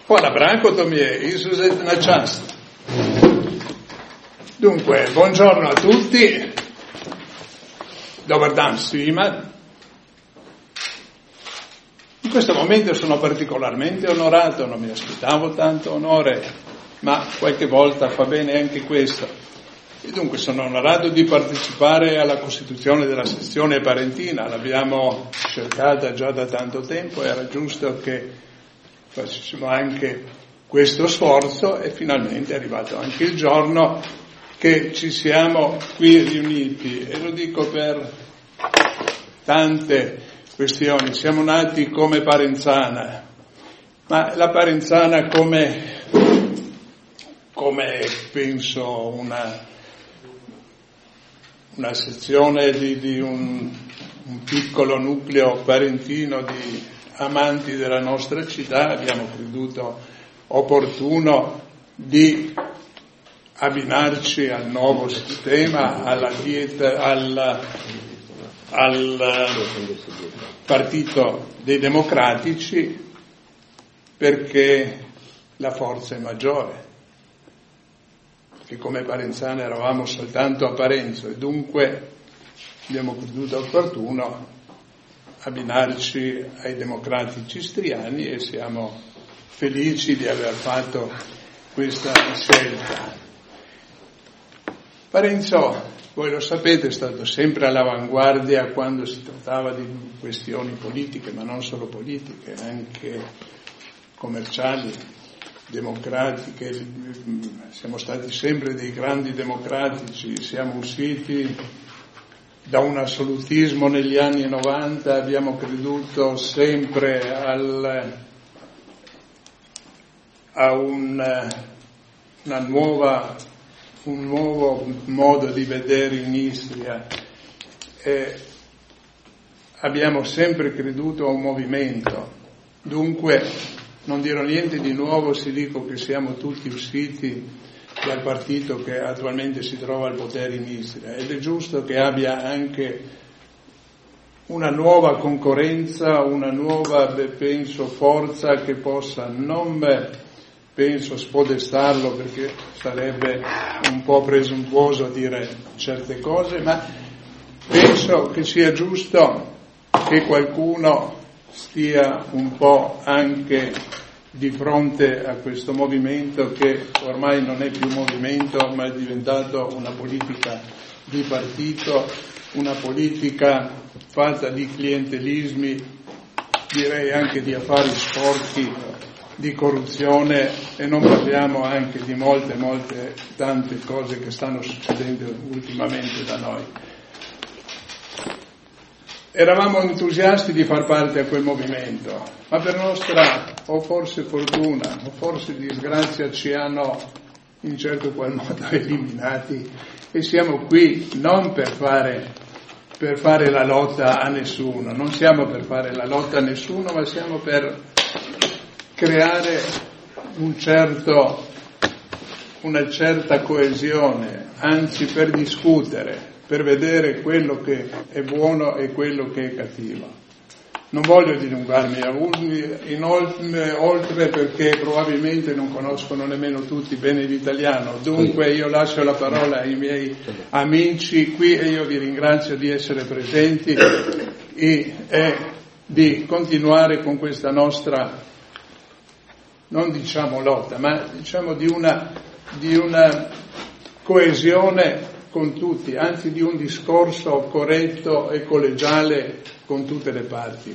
Hvala Branko, mi je izuzetna čast. Dunque, buongiorno a tutti, dobar dan svima. In questo momento sono particolarmente onorato, non mi aspettavo tanto onore, ma qualche volta fa bene anche questo. E dunque sono onorato di partecipare alla costituzione della sezione parentina, l'abbiamo cercata già da tanto tempo, era giusto che facessimo anche questo sforzo e finalmente è arrivato anche il giorno che ci siamo qui riuniti, e lo dico per tante questioni. Siamo nati come Parenzana, ma la Parenzana come penso una sezione di un piccolo nucleo parentino di amanti della nostra città, abbiamo creduto opportuno di abbinarci al nuovo sistema, alla dieta, al partito dei democratici, perché la forza è maggiore, che come Parenzana eravamo soltanto a Parenzo e dunque abbiamo creduto opportuno abbinarci ai democratici istriani e siamo felici di aver fatto questa scelta. Parenzo, voi lo sapete, è stato sempre all'avanguardia quando si trattava di questioni politiche, ma non solo politiche, anche commerciali, democratiche. Siamo stati sempre dei grandi democratici, siamo usciti da un assolutismo negli anni 90, abbiamo creduto sempre a un nuovo modo di vedere in Istria, e abbiamo sempre creduto a un movimento. Dunque non dirò niente di nuovo se dico che siamo tutti usciti dal partito che attualmente si trova al potere in Istria, ed è giusto che abbia anche una nuova concorrenza, una nuova, penso, forza che possa, non penso spodestarlo perché sarebbe un po' presuntuoso dire certe cose, ma penso che sia giusto che qualcuno stia un po' anche di fronte a questo movimento che ormai non è più movimento, ma è diventato una politica di partito, una politica fatta di clientelismi, direi anche di affari sporchi, di corruzione, e non parliamo anche di tante cose che stanno succedendo ultimamente da noi. Eravamo entusiasti di far parte a quel movimento, ma per nostra o forse fortuna o forse disgrazia ci hanno in certo qual modo eliminati, e siamo qui non per fare la lotta a nessuno, non siamo per fare la lotta a nessuno, ma siamo per creare una certa coesione, anzi per discutere, per vedere quello che è buono e quello che è cattivo. Non voglio dilungarmi oltre perché probabilmente non conoscono nemmeno tutti bene l'italiano, dunque io lascio la parola ai miei amici qui e io vi ringrazio di essere presenti e di continuare con questa nostra, non diciamo lotta, ma diciamo di una coesione con tutti, anzi di un discorso corretto e collegiale con tutte le parti.